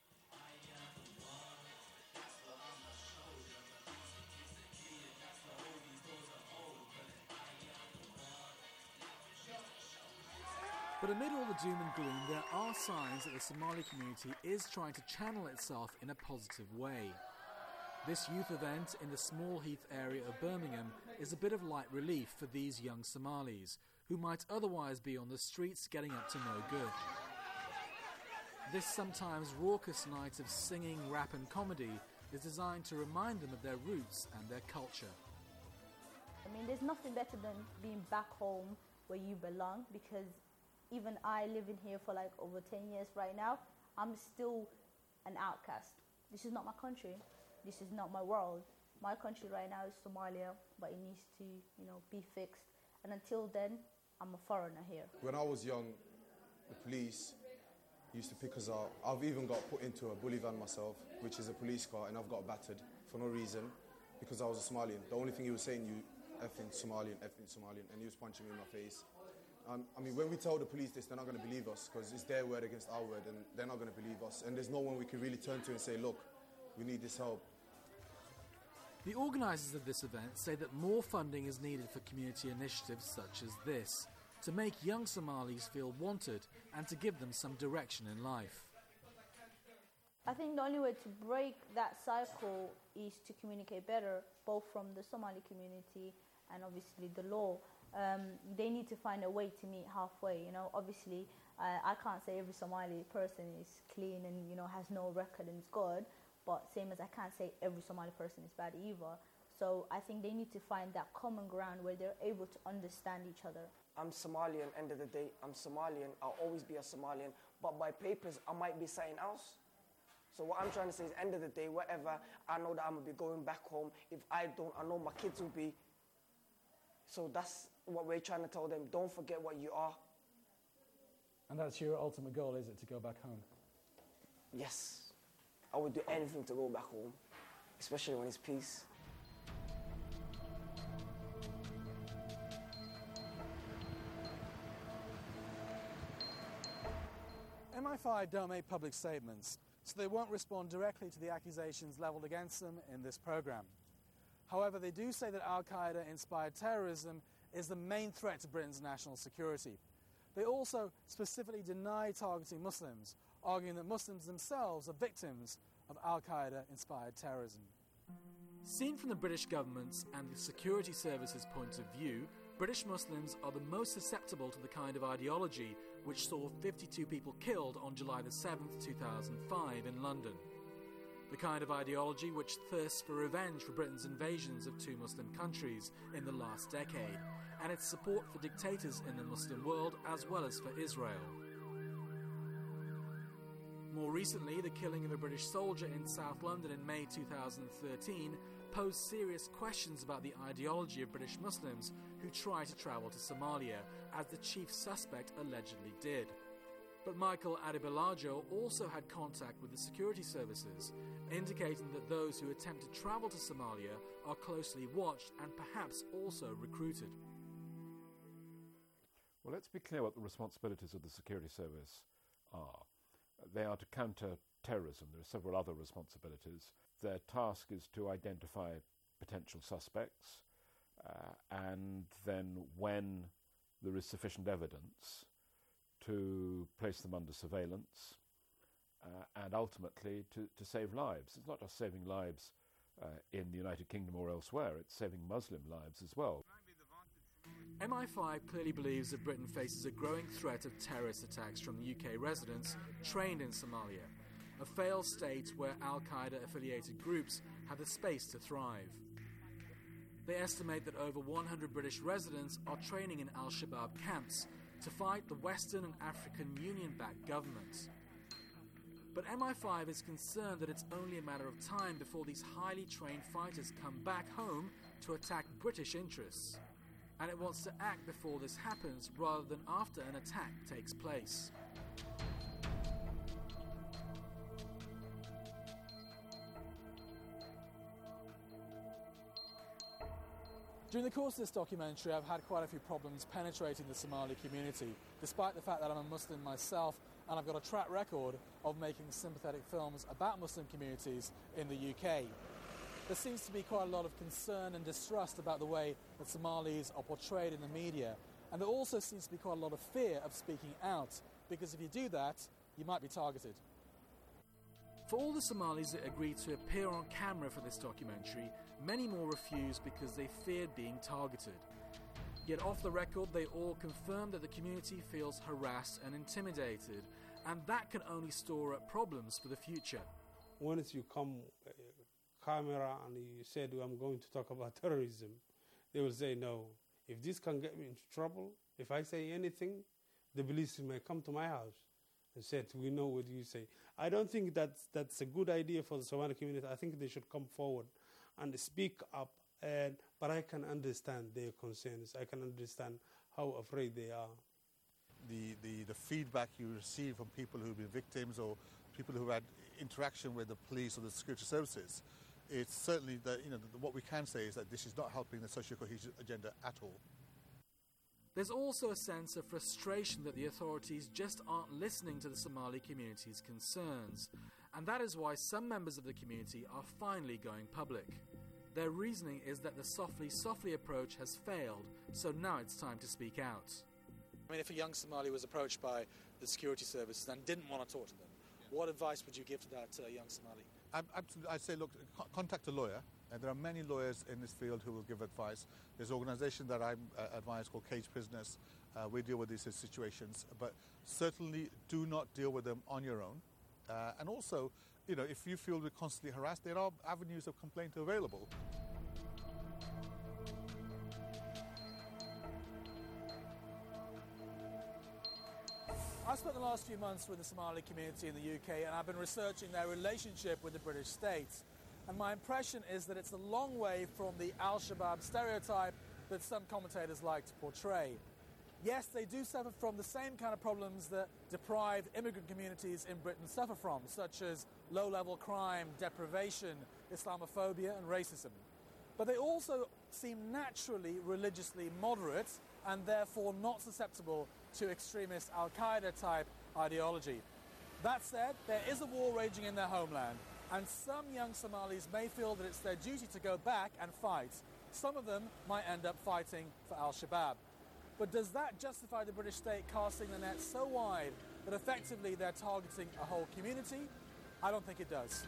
But amid all the doom and gloom, there are signs that the Somali community is trying to channel itself in a positive way. This youth event in the Small Heath area of Birmingham is a bit of light relief for these young Somalis, who might otherwise be on the streets getting up to no good. This sometimes raucous night of singing, rap and comedy is designed to remind them of their roots and their culture. I mean, there's nothing better than being back home where you belong, because even I living here for like over 10 years right now, I'm still an outcast. This is not my country. This is not my world. My country right now is Somalia, but it needs to, be fixed. And until then, I'm a foreigner here. When I was young, the police used to pick us up. I've even got put into a bully van myself, which is a police car, and I've got battered for no reason because I was a Somalian. The only thing he was saying, you effing Somalian, and he was punching me in my face. I mean, when we tell the police this, they're not going to believe us because it's their word against our word, and they're not going to believe us. And there's no one we can really turn to and say, look, we need this help. The organisers of this event say that more funding is needed for community initiatives such as this, to make young Somalis feel wanted and to give them some direction in life. I think the only way to break that cycle is to communicate better, both from the Somali community and obviously the law. They need to find a way to meet halfway. Obviously, I can't say every Somali person is clean and has no record and is good, but same as I can't say every Somali person is bad either. So I think they need to find that common ground where they're able to understand each other. I'm Somalian, end of the day. I'm Somalian. I'll always be a Somalian. But by papers, I might be something else. So what I'm trying to say is, end of the day, whatever, I know that I'm going to be going back home. If I don't, I know my kids will be. So that's what we're trying to tell them. Don't forget what you are. And that's your ultimate goal, is it, to go back home? Yes. I would do anything to go back home, especially when it's peace. MI5 don't make public statements, so they won't respond directly to the accusations levelled against them in this programme. However, they do say that al-Qaeda-inspired terrorism is the main threat to Britain's national security. They also specifically deny targeting Muslims, arguing that Muslims themselves are victims of al-Qaeda-inspired terrorism. Seen from the British government's and the security services' point of view, British Muslims are the most susceptible to the kind of ideology which saw 52 people killed on July the 7th, 2005 in London. The kind of ideology which thirsts for revenge for Britain's invasions of 2 Muslim countries in the last decade, and its support for dictators in the Muslim world as well as for Israel. More recently, the killing of a British soldier in South London in May 2013 posed serious questions about the ideology of British Muslims who try to travel to Somalia, as the chief suspect allegedly did. But Michael Adebolajo also had contact with the security services, indicating that those who attempt to travel to Somalia are closely watched and perhaps also recruited. Well, let's be clear what the responsibilities of the security service are. They are to counter terrorism. There are several other responsibilities. Their task is to identify potential suspects, and then when there is sufficient evidence, to place them under surveillance, and ultimately to save lives. It's not just saving lives in the United Kingdom or elsewhere, it's saving Muslim lives as well. MI5 clearly believes that Britain faces a growing threat of terrorist attacks from UK residents trained in Somalia, a failed state where al-Qaeda-affiliated groups have the space to thrive. They estimate that over 100 British residents are training in al-Shabaab camps to fight the Western and African Union-backed governments. But MI5 is concerned that it's only a matter of time before these highly trained fighters come back home to attack British interests. And it wants to act before this happens rather than after an attack takes place. During the course of this documentary, I've had quite a few problems penetrating the Somali community, despite the fact that I'm a Muslim myself and I've got a track record of making sympathetic films about Muslim communities in the UK. There seems to be quite a lot of concern and distrust about the way that Somalis are portrayed in the media, and there also seems to be quite a lot of fear of speaking out, because if you do that, you might be targeted. For all the Somalis that agreed to appear on camera for this documentary, many more refused because they feared being targeted. Yet off the record, they all confirmed that the community feels harassed and intimidated, and that can only store up problems for the future. Once you come camera and you said, I'm going to talk about terrorism, they will say no. If this can get me into trouble, if I say anything, the police may come to my house and say, we know what you say. I don't think that's a good idea for the Somali community. I think they should come forward and speak up, but I can understand their concerns. I can understand how afraid they are. The feedback you receive from people who've been victims or people who had interaction with the police or the security services, it's certainly that, what we can say is that this is not helping the social cohesion agenda at all. There's also a sense of frustration that the authorities just aren't listening to the Somali community's concerns, and that is why some members of the community are finally going public. Their reasoning is that the softly approach has failed, so now it's time to speak out. I mean, if a young Somali was approached by the security services and didn't want to talk to them, what advice would you give to that young Somali? I'd say, look, contact a lawyer. And there are many lawyers in this field who will give advice. There's an organization that I advise called Cage Prisoners. We deal with these situations, but certainly do not deal with them on your own. And also, if you feel we're constantly harassed, there are avenues of complaint available. I've spent the last few months with the Somali community in the UK, and I've been researching their relationship with the British state. And my impression is that it's a long way from the al-Shabaab stereotype that some commentators like to portray. Yes, they do suffer from the same kind of problems that deprived immigrant communities in Britain suffer from, such as low-level crime, deprivation, Islamophobia and racism. But they also seem naturally religiously moderate and therefore not susceptible to extremist al-Qaeda type ideology. That said, there is a war raging in their homeland, and some young Somalis may feel that it's their duty to go back and fight. Some of them might end up fighting for al-Shabaab. But does that justify the British state casting the net so wide that effectively they're targeting a whole community? I don't think it does.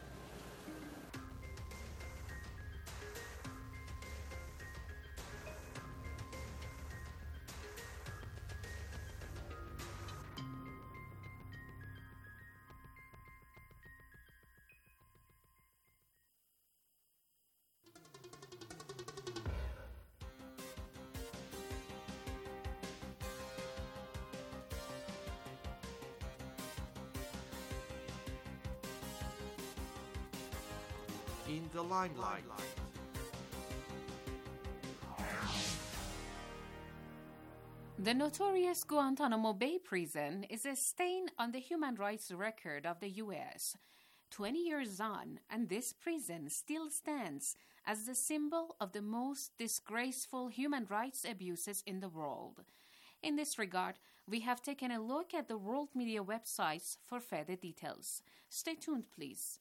In the limelight. The notorious Guantanamo Bay prison is a stain on the human rights record of the U.S. 20 years on, and this prison still stands as the symbol of the most disgraceful human rights abuses in the world. In this regard, we have taken a look at the world media websites for further details. Stay tuned, please.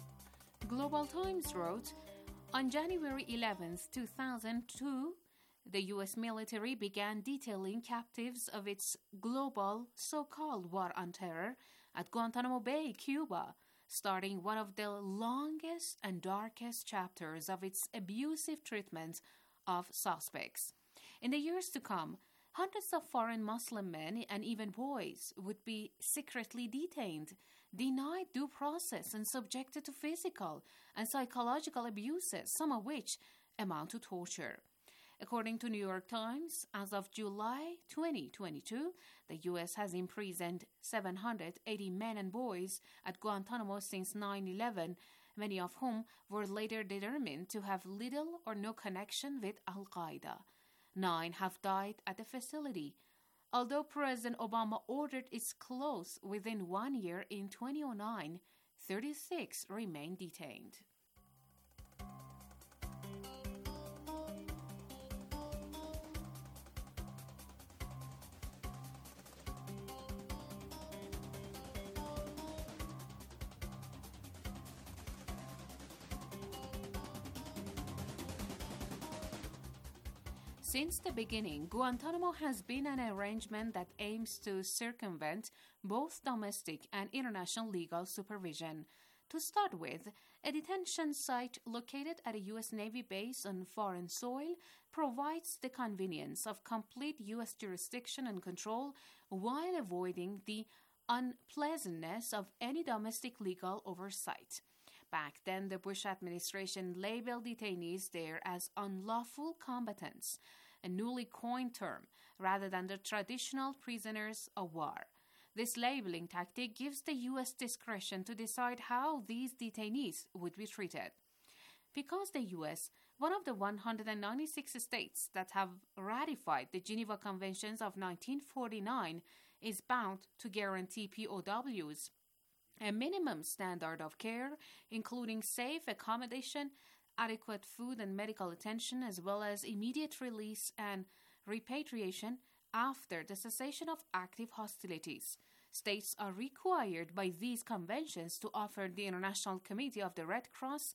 Global Times wrote, on January 11, 2002, the U.S. military began detailing captives of its global so-called war on terror at Guantanamo Bay, Cuba, starting one of the longest and darkest chapters of its abusive treatment of suspects. In the years to come, hundreds of foreign Muslim men and even boys would be secretly detained, denied due process, and subjected to physical and psychological abuses, some of which amount to torture. According to New York Times, as of July 2022, the U.S. has imprisoned 780 men and boys at Guantanamo since 9/11, many of whom were later determined to have little or no connection with Al-Qaeda. 9 have died at the facility. Although President Obama ordered its close within 1 year in 2009, 36 remain detained. Since the beginning, Guantanamo has been an arrangement that aims to circumvent both domestic and international legal supervision. To start with, a detention site located at a U.S. Navy base on foreign soil provides the convenience of complete U.S. jurisdiction and control while avoiding the unpleasantness of any domestic legal oversight. Back then, the Bush administration labeled detainees there as unlawful combatants, a newly coined term, rather than the traditional prisoners of war. This labeling tactic gives the U.S. discretion to decide how these detainees would be treated. Because the U.S., one of the 196 states that have ratified the Geneva Conventions of 1949, is bound to guarantee POWs a minimum standard of care, including safe accommodation, adequate food and medical attention, as well as immediate release and repatriation after the cessation of active hostilities. States are required by these conventions to offer the International Committee of the Red Cross,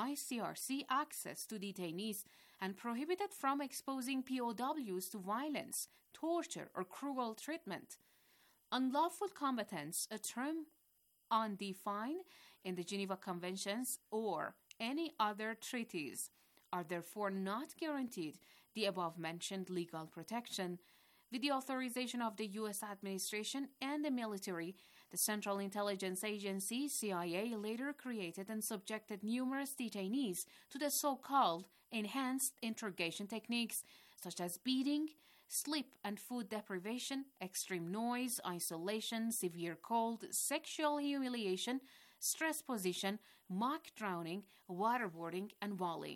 ICRC, access to detainees and prohibited from exposing POWs to violence, torture, or cruel treatment. Unlawful combatants, a term undefined in the Geneva Conventions or any other treaties, are therefore not guaranteed the above-mentioned legal protection. With the authorization of the U.S. administration and the military, the Central Intelligence Agency, CIA, later created and subjected numerous detainees to the so-called enhanced interrogation techniques, such as beating, sleep and food deprivation, extreme noise, isolation, severe cold, sexual humiliation, stress position, mock drowning, waterboarding, and walling.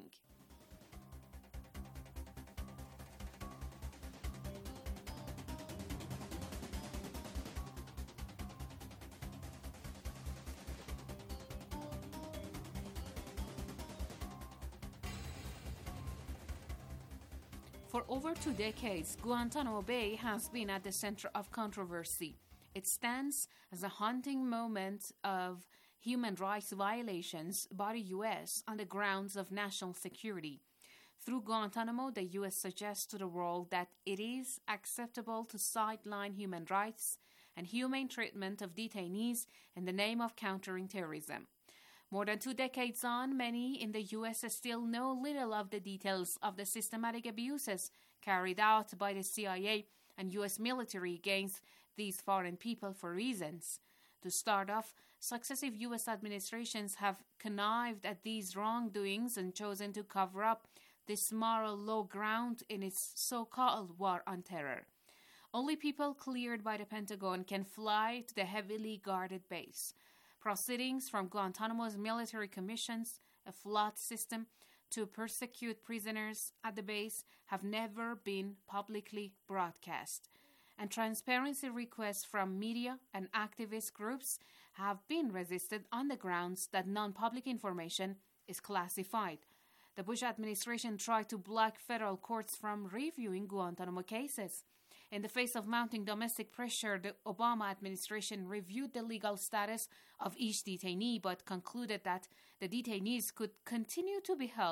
For over 2 decades, Guantanamo Bay has been at the center of controversy. It stands as a haunting moment of human rights violations by the U.S. on the grounds of national security. Through Guantanamo, the U.S. suggests to the world that it is acceptable to sideline human rights and humane treatment of detainees in the name of countering terrorism. More than 2 decades on, many in the U.S. still know little of the details of the systematic abuses carried out by the CIA and U.S. military against these foreign people for reasons. To start off, successive U.S. administrations have connived at these wrongdoings and chosen to cover up this moral low ground in its so-called war on terror. Only people cleared by the Pentagon can fly to the heavily guarded base. Proceedings from Guantanamo's military commissions, a flawed system to persecute prisoners at the base, have never been publicly broadcast. And transparency requests from media and activist groups have been resisted on the grounds that non-public information is classified. The Bush administration tried to block federal courts from reviewing Guantanamo cases. In the face of mounting domestic pressure, the Obama administration reviewed the legal status of each detainee but concluded that the detainees could continue to be held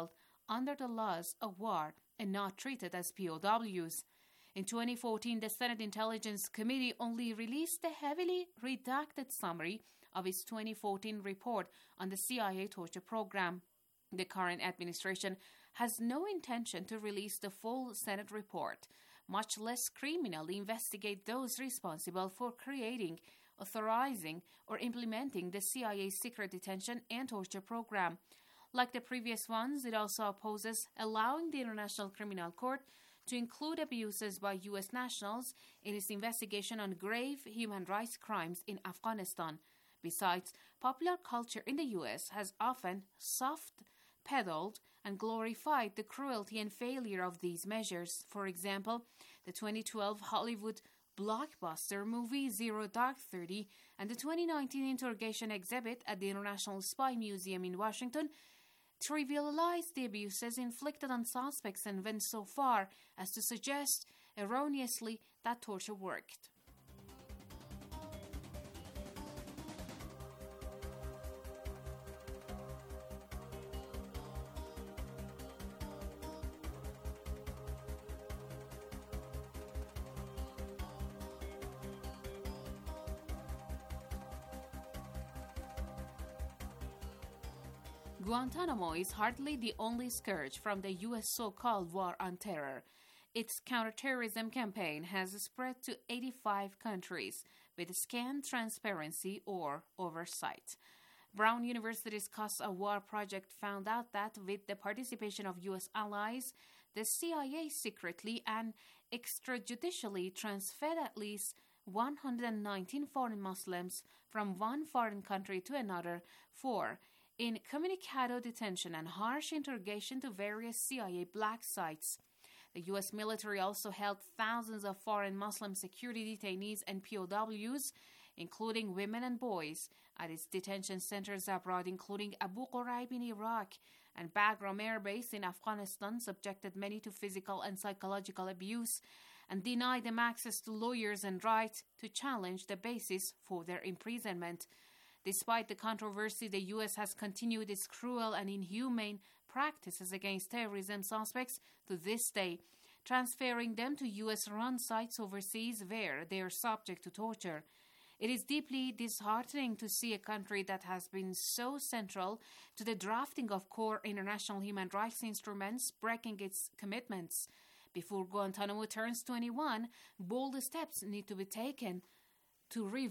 under the laws of war and not treated as POWs. In 2014, the Senate Intelligence Committee only released a heavily redacted summary of its 2014 report on the CIA torture program. The current administration has no intention to release the full Senate report, much less criminally investigate those responsible for creating, authorizing, or implementing the CIA's secret detention and torture program. Like the previous ones, it also opposes allowing the International Criminal Court to include abuses by U.S. nationals in its investigation on grave human rights crimes in Afghanistan. Besides, popular culture in the U.S. has often soft-pedaled and glorified the cruelty and failure of these measures. For example, the 2012 Hollywood blockbuster movie Zero Dark 30 and the 2019 interrogation exhibit at the International Spy Museum in Washington trivialized the abuses inflicted on suspects and went so far as to suggest erroneously that torture worked. Guantanamo is hardly the only scourge from the U.S. so-called war on terror. Its counterterrorism campaign has spread to 85 countries with scant transparency or oversight. Brown University's Cause of War project found out that with the participation of U.S. allies, the CIA secretly and extrajudicially transferred at least 119 foreign Muslims from one foreign country to another for incommunicado detention and harsh interrogation to various CIA black sites. The U.S. military also held thousands of foreign Muslim security detainees and POWs, including women and boys, at its detention centers abroad, including Abu Ghraib in Iraq and Bagram Air Base in Afghanistan, subjected many to physical and psychological abuse, and denied them access to lawyers and right to challenge the basis for their imprisonment. Despite the controversy, the U.S. has continued its cruel and inhumane practices against terrorism suspects to this day, transferring them to U.S.-run sites overseas where they are subject to torture. It is deeply disheartening to see a country that has been so central to the drafting of core international human rights instruments breaking its commitments. Before Guantanamo turns 21, bold steps need to be taken to